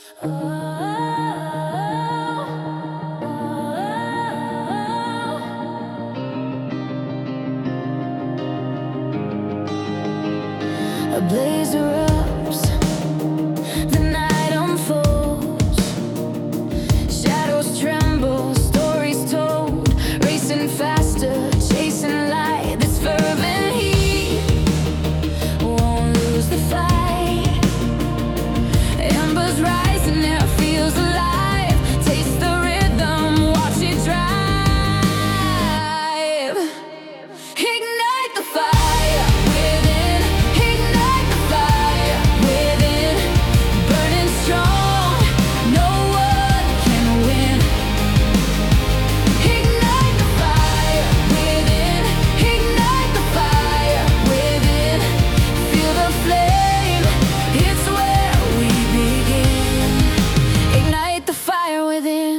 A blaze erupts, the night unfolds, shadows tremble, stories told, racing faster, chasing light. This fervent heat won't lose the fight. Embers rising, air feels alive. Taste the rhythm, watch it drive. Ignite the fire within, ignite the fire within, burning strong, no one can win. Ignite the fire within, ignite the fire within, feel the flame, it's where we begin. Ignite the fire within.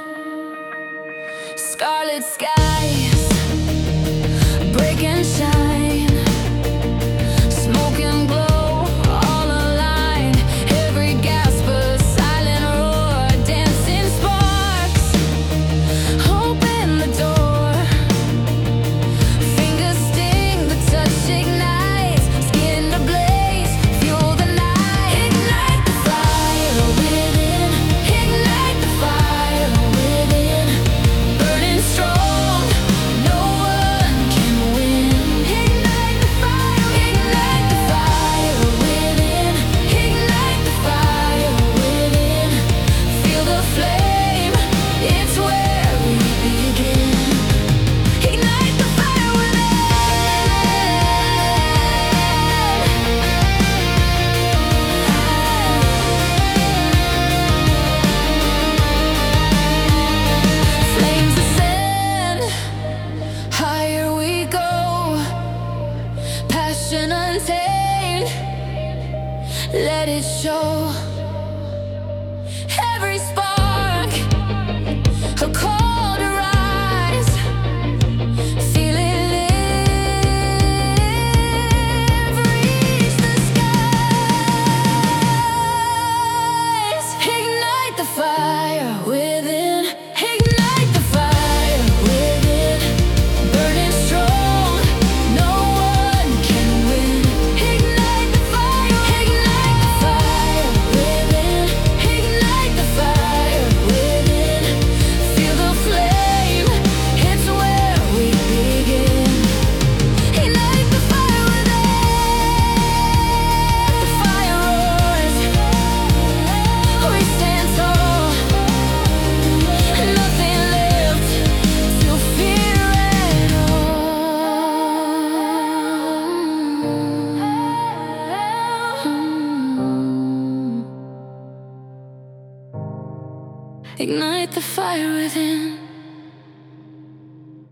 Scarlet skies break and shine, smoke and glow, all aligned. Every gasp a silent roar, dancing sparks. Open the door, fingers sting, the touch ignites, skin ablaze, fuel the night. Ignite the fire within, ignite the fire within, burning strong, no one can win. Ignite the fire within, ignite the fire within, feel the flame, it's where we begin. Ignite the fire Flames ascend, higher we go, passion untamed, let it show. Every spark, a call to rise, feel it live, reach the skies. Ignite the fire within, ignite the fire within, burning strong, no one can win. Ignite the fire within, ignite the fire within, feel the flame, it's where we begin. Ignite the fire within, the fire roars, we stand tall, nothing left to fear at all. Ignite the fire within.